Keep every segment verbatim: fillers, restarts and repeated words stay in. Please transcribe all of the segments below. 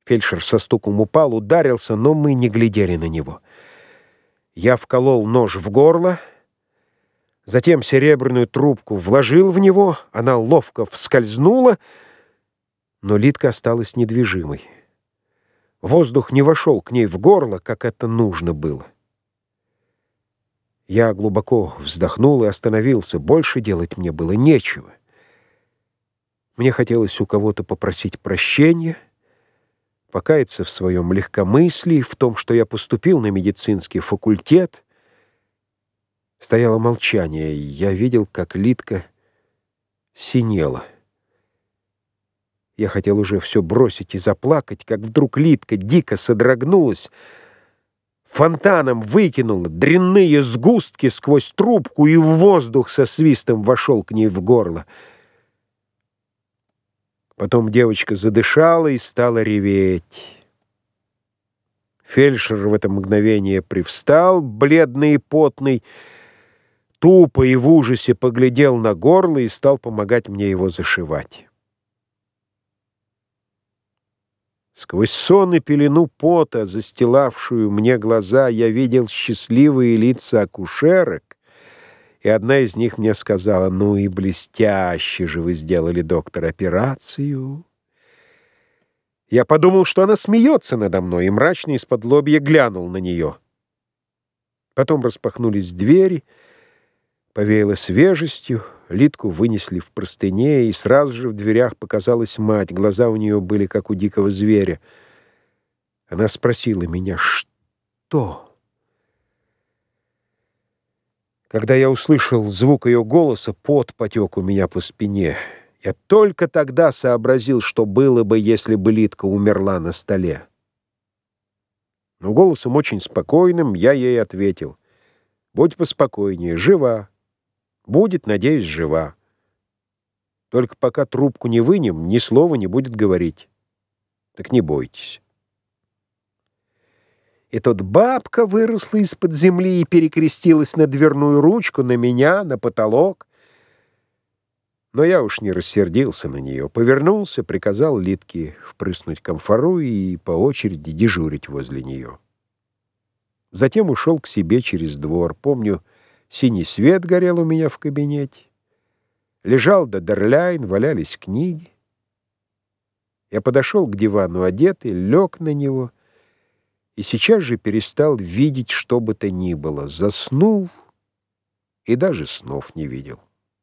Фельдшер со стуком упал, ударился, но мы не глядели на него. Я вколол нож в горло, затем серебряную трубку вложил в него, она ловко вскользнула, но Лидка осталась недвижимой. Воздух не вошел к ней в горло, как это нужно было. Я глубоко вздохнул и остановился. Больше делать мне было нечего. Мне хотелось у кого-то попросить прощения, покаяться в своем легкомыслии, в том, что я поступил на медицинский факультет. Стояло молчание, и я видел, как Лидка синела. Я хотел уже все бросить и заплакать, как вдруг Лидка дико содрогнулась, фонтаном выкинула дрянные сгустки сквозь трубку, и в воздух со свистом вошел к ней в горло. Потом девочка задышала и стала реветь. Фельдшер в это мгновение привстал, бледный и потный, тупо и в ужасе поглядел на горло и стал помогать мне его зашивать. Сквозь сон и пелену пота, застилавшую мне глаза, я видел счастливые лица акушерок, и одна из них мне сказала: «Ну и блестяще же вы сделали, доктор, операцию». Я подумал, что она смеется надо мной, и мрачно из-под лобья глянул на нее. Потом распахнулись двери, повеяло свежестью, Лидку вынесли в простыне, и сразу же в дверях показалась мать. Глаза у нее были, как у дикого зверя. Она спросила меня: «Что?» Когда я услышал звук ее голоса, пот потек у меня по спине. Я только тогда сообразил, что было бы, если бы Лидка умерла на столе. Но голосом очень спокойным я ей ответил: «Будь поспокойнее, жива. Будет, надеюсь, жива. Только пока трубку не вынем, ни слова не будет говорить. Так не бойтесь». И тут бабка выросла из-под земли и перекрестилась на дверную ручку, на меня, на потолок. Но я уж не рассердился на нее. Повернулся, приказал Лидке впрыснуть камфору и по очереди дежурить возле нее. Затем ушел к себе через двор. Помню, синий свет горел у меня в кабинете. Лежал Додерляйн, валялись книги. Я подошел к дивану одетый, лег на него и сейчас же перестал видеть что бы то ни было. Заснул и даже снов не видел.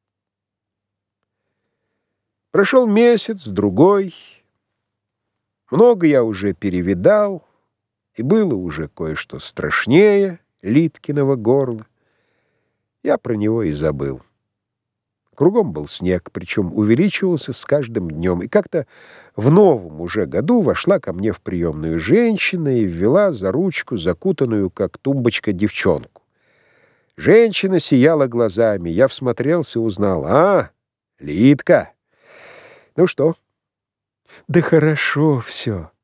Прошел месяц, другой. Много я уже перевидал, и было уже кое-что страшнее Лидкиного горла. Я про него и забыл. Кругом был снег, причем увеличивался с каждым днем. И как-то в новом уже году вошла ко мне в приемную женщина и ввела за ручку закутанную, как тумбочка, девчонку. Женщина сияла глазами. Я всмотрелся и узнал: «А, Лидка! Ну что?» «Да хорошо все.